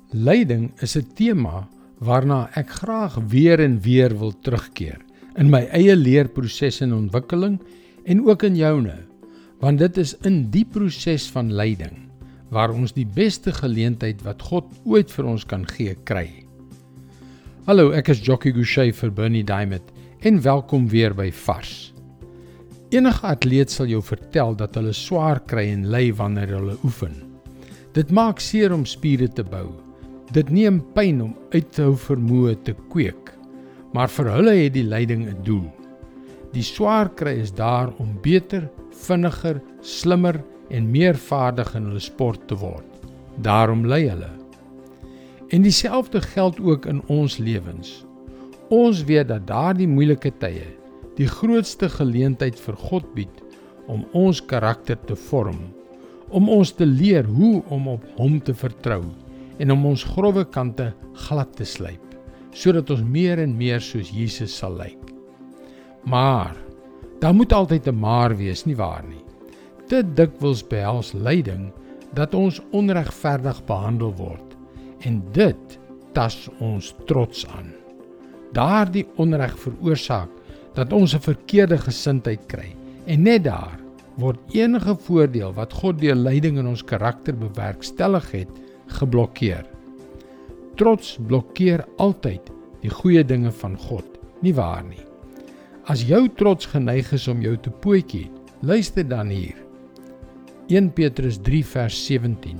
Lyding is 'n tema waarna ek graag weer en weer wil terugkeer, in my eie leerproses en ontwikkeling en ook in joune, want dit is in die proses van lyding waar ons die beste geleentheid wat God ooit vir ons kan gee, kry. Hallo, ek is Jockey Gouchee vir Bernie Diamond en welkom weer by Vars. Enige atleet sal jou vertel dat hulle swaar kry en ly wanneer hulle oefen. Dit maak seer om spiere te bou. Dit neem pyn om uit te hou vermoë te kweek, maar vir hulle het die lyding 'n doel. Die swaar kry is daar om beter, vinniger, slimmer en meer vaardig in hulle sport te word. Daarom ly hulle. En dieselfde geld ook in ons lewens. Ons weet dat daardie moeilike tye die grootste geleentheid vir God bied om ons karakter te vorm, om ons te leer hoe om op hom te vertrou en om ons grove kante glad te slyp, sodat ons meer en meer soos Jesus sal lyk. Maar, daar moet altyd 'n maar wees, nie waar nie? Te dikwels behels lyding dat ons onregverdig behandel word, en dit tas ons trots aan. Daardie onreg veroorsaak dat ons 'n verkeerde gesindheid kry, en net daar word enige voordeel wat God deur lyding in ons karakter bewerkstellig het, geblokkeer. Trots blokkeer altyd die goeie dinge van God, nie waar nie? As jou trots geneig is om jou te pootjie, luister dan hier. 1 Petrus 3 vers 17.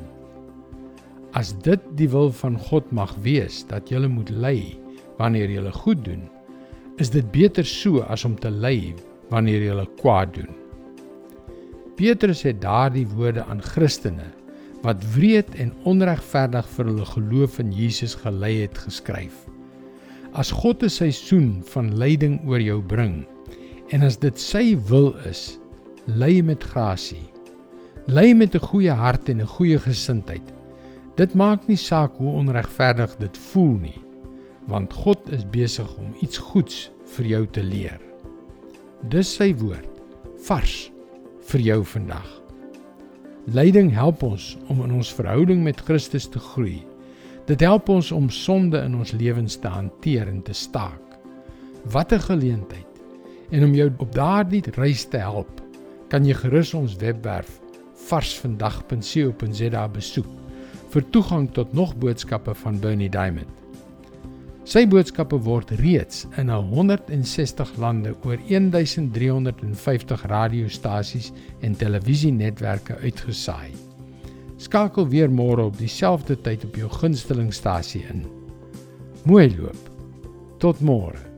As dit die wil van God mag wees, dat julle moet ly wanneer julle goed doen, is dit beter so as om te ly wanneer julle kwaad doen. Petrus het daardie woorde aan Christene, wat wreed en onregverdig vir hulle geloof in Jesus gelei het, geskryf. As God 'n seisoen van lyding oor jou bring, en as dit sy wil is, ly met grasie. Ly met 'n goeie hart en 'n goeie gesindheid. Dit maak nie saak hoe onregverdig dit voel nie, want God is besig om iets goeds vir jou te leer. Dis sy woord, vars vir jou vandag. Lyding help ons om in ons verhouding met Christus te groei. Dit help ons om sonde in ons lewens te hanteer en te staak. Wat 'n geleentheid! En om jou op daardie reis te help, kan jy gerus ons webwerf varsvandag.co.za besoek vir toegang tot nog boodskappe van Bernie Diamond. Sy boodskappe word reeds in 160 lande oor 1350 radiostasies en televisienetwerke uitgesaai. Skakel weer môre op dieselfde tyd op jou gunstelingstasie in. Mooi loop. Tot môre.